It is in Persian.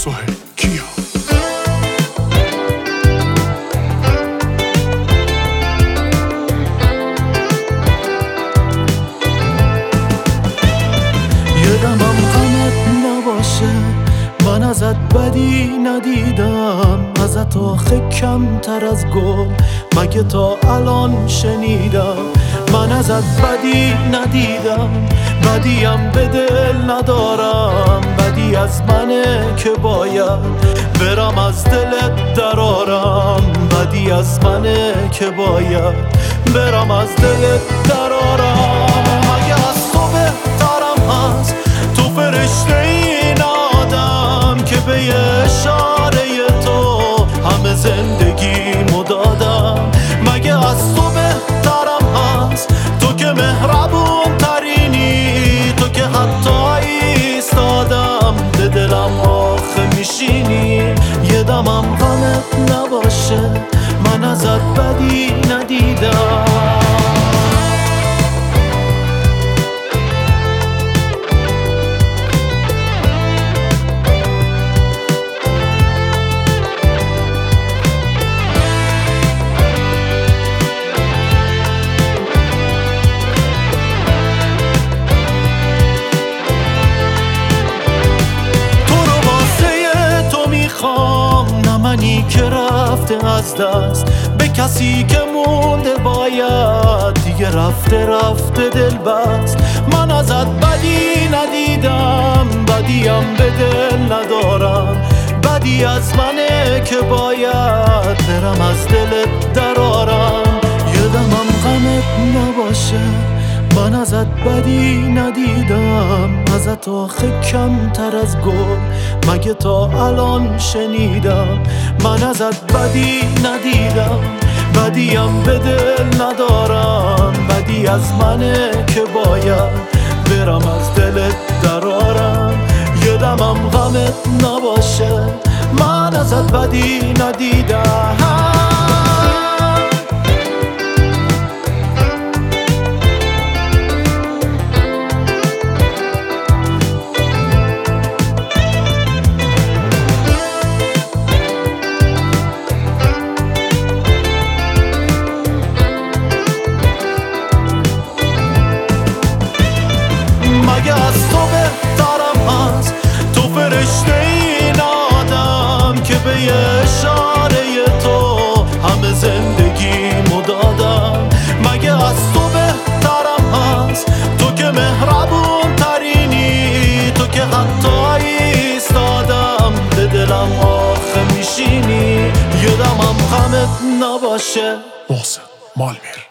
سهیل کیا. یادمم غمت نباشه، من ازت بدی ندیدم، ازت آخه کمتر از گل مگه تا الان شنیدم. من ازت بدی ندیدم، بدیم به دل ندارم، بدی از منه که باید برم از دلت درارم، بدی از منه که باید برم از دلت درارم. مگه از تو بهترم هست تو فرشته این آدم که به اشاره تو همه زندگیمو دادم. مگه از تو بهترم هست تو که مهربون ترینی، تو که حتی ایستادم به دلم آخه میشینی. یه دمم غمت نباشه، من ازت بدی ندیدم. منی که رفته از دست به کسی که مونده باید دیگه رفته رفته دل بست. من ازت بدی ندیدم، بدیم به دل ندارم، بدی از منه که باید برم از دلت درارم. یادمم غمت نباشه، من ازت بدی ندیدم، ازت آخه کمتر از گل مگه تا الان شنیدم. من ازت بدی ندیدم، بدیم به دل ندارم، بدی از منه که باید برم از دلت درارم. یادمم غمت نباشه، من ازت بدی ندیدم. مگه از تو بهترم هست تو فرشته این آدم که به اشاره تو همه زندگیمو دادم. مگه از تو بهترم هست تو که مهربون ترینی، تو که حتی ایستادم به دلم آخه میشینی. یادمم غمت نباشه. محسن مالمیر.